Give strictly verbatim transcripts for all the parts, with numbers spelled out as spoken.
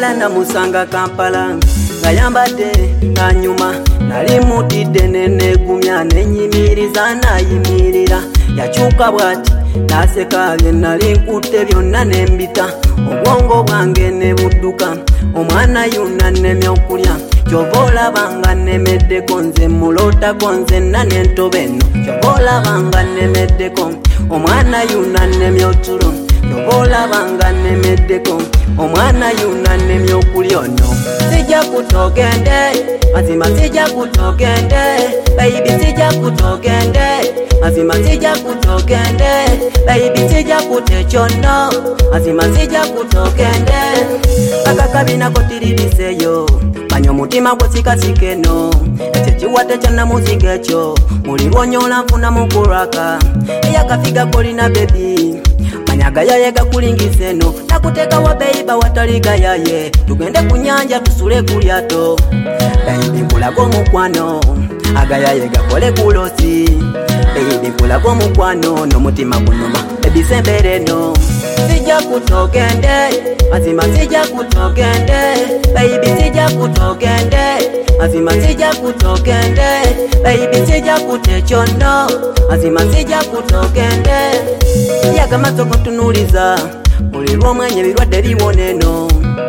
Kampala na musanga Kampala ngayambadde kanyuma nali mutidde nenegumya nenyimiriza nayimirira yakyuka bwati naseka bye nali nkutte byonna nembita obwongo bwange ne budduka omwana yuna nemye okulya kyova olabanga nemeddeko nze mulotako nze nane entobe eno kyova olabanga nemeddeko omwana yuna nemye otulo kyova olabanga nemeddeko omwana yuna nemye okulya ono sijja kutogende mazima sijja kutogende baby sijja kutogende mazima sijja kutogende baby sijja kutechono mazima sijja kutogende akakabina kotiririseyo manyo mutima gwosikasikeno ekyo kiwate kyonna muzika ekyo mulibonyola nfuna mukuraka eyakafiga kolina bebi manyaga yaye gakulingiseno nakuteka wa beiba wataliga yaye tugende kunyanja tusule kulyato baby nkulago mukwano agayaye gakole kulosi baby nkulago mukwano n'omutima gunuma baby sembereno sijja kutogende mazima sijja kutogende baby sijja kutogende mazima sijja kutogende baby sijja kutechono mazima sijja kutogende yaga masoko tunuliza mulirwa mwenye birwadde biwoneno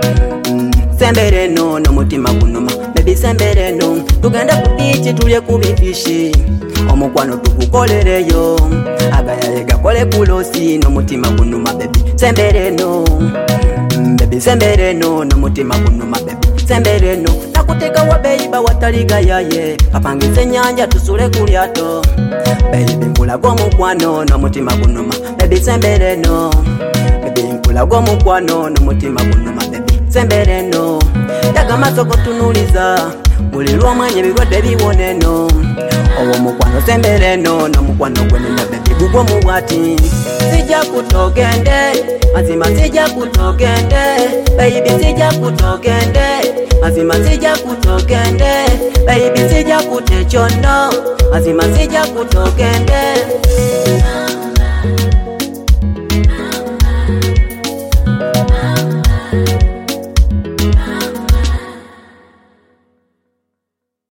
mm, sembereno n'omutima gunuma baby sembereno tugende ku bichi tulye ku bifishi omukwano tugukolereyo agayaye gakole kulosi n'omutima gunuma baby sembereno mm, baby sembereno n'omutima gunuma baby sembereno nakuteka wa beiba wataliga yaye kapangize nyanja tusule kulyato baby nkulago mukwano n'omutima gunuma baby sembereno baby nkulago mukwano n'omutima gunuma baby sembereno yaga masoko tunuliza mulirwa mwenye birwadde biwoneno owo mukwano sembereno n'omukwano gwenena baby gugwo mubwati sijja kutogende mazima sijja kutogende baby sijja kutogende mazima sijja kutogende baby sijja kutechono mazima sijja kutogende